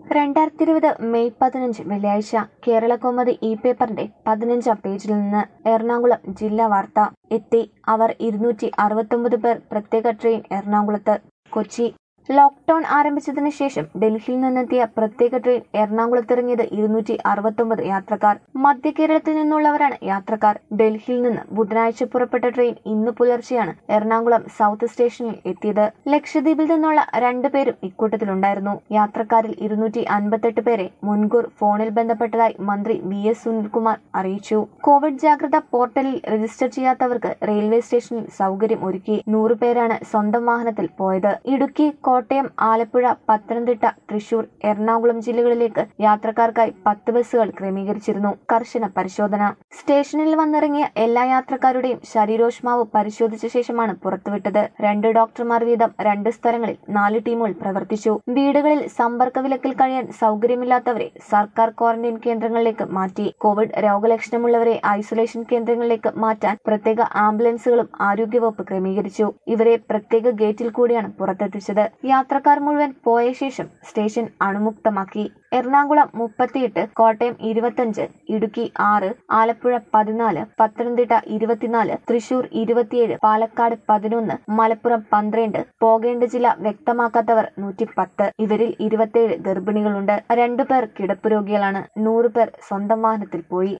2020 May 15 വെള്ളിയാഴ്ച കേരളകൗമുദി പേപ്പറിന്റെ 15-ാം പേജിൽ നിന്ന് എറണാകുളം ജില്ലാ വാർത്ത എത്തി. അവർ 269 പേർ പ്രത്യേക ട്രെയിൻ എറണാകുളത്ത്. കൊച്ചി ലോക്ക്ഡൌൺ ആരംഭിച്ചതിനു ശേഷം ഡൽഹിയിൽ നിന്നെത്തിയ പ്രത്യേക ട്രെയിൻ എറണാകുളത്തിറങ്ങിയത് 269 യാത്രക്കാർ. മധ്യ കേരളത്തിൽ നിന്നുള്ളവരാണ് യാത്രക്കാർ. ഡൽഹിയിൽ നിന്ന് ബുധനാഴ്ച പുറപ്പെട്ട ട്രെയിൻ ഇന്ന് പുലർച്ചെയാണ് എറണാകുളം സൗത്ത് സ്റ്റേഷനിൽ എത്തിയത്. ലക്ഷദ്വീപിൽ നിന്നുള്ള 2 പേരും ഇക്കൂട്ടത്തിലുണ്ടായിരുന്നു. യാത്രക്കാരിൽ 258 പേരെ മുൻകൂർ ഫോണിൽ ബന്ധപ്പെട്ടതായി മന്ത്രി VS സുനിൽകുമാർ അറിയിച്ചു. കോവിഡ് ജാഗ്രത പോർട്ടലിൽ രജിസ്റ്റർ ചെയ്യാത്തവർക്ക് റെയിൽവേ സ്റ്റേഷനിൽ സൗകര്യം ഒരുക്കി. 100 പേരാണ് സ്വന്തം വാഹനത്തിൽ പോയത്. ഇടുക്കി, കോട്ടയം, ആലപ്പുഴ, പത്തനംതിട്ട, തൃശൂർ, എറണാകുളം ജില്ലകളിലേക്ക് യാത്രക്കാർക്കായി 10 ബസ്സുകൾ ക്രമീകരിച്ചിരുന്നു. കർശന പരിശോധന. സ്റ്റേഷനിൽ വന്നിറങ്ങിയ എല്ലാ യാത്രക്കാരുടെയും ശരീരോഷ്മാവ് പരിശോധിച്ച ശേഷമാണ് പുറത്തുവിട്ടത്. 2 ഡോക്ടർമാർ വീതം 2 സ്ഥലങ്ങളിൽ 4 ടീമുകൾ പ്രവർത്തിച്ചു. വീടുകളിൽ സമ്പർക്ക വിലക്കിൽ കഴിയാൻ സൗകര്യമില്ലാത്തവരെ സർക്കാർ ക്വാറന്റൈൻ കേന്ദ്രങ്ങളിലേക്ക് മാറ്റി. കോവിഡ് രോഗലക്ഷണമുള്ളവരെ ഐസൊലേഷൻ കേന്ദ്രങ്ങളിലേക്ക് മാറ്റാൻ പ്രത്യേക ആംബുലൻസുകളും ആരോഗ്യവകുപ്പ് ക്രമീകരിച്ചു. ഇവരെ പ്രത്യേക ഗേറ്റിൽ കൂടിയാണ് പുറത്തെത്തിച്ചത്. യാത്രക്കാർ മുഴുവൻ പോയ ശേഷം സ്റ്റേഷൻ അണുമുക്തമാക്കി. എറണാകുളം 38, കോട്ടയം 25, ഇടുക്കി 6, ആലപ്പുഴ 14, പത്തനംതിട്ട 24, തൃശൂർ 27, പാലക്കാട് 11, മലപ്പുറം 12. പോകേണ്ട ജില്ല വ്യക്തമാക്കാത്തവർ 110. ഇവരിൽ 27 ഗർഭിണികളുണ്ട്. 2 പേർ കിടപ്പ് രോഗികളാണ്. 100 പേർ സ്വന്തം വാഹനത്തിൽ പോയി.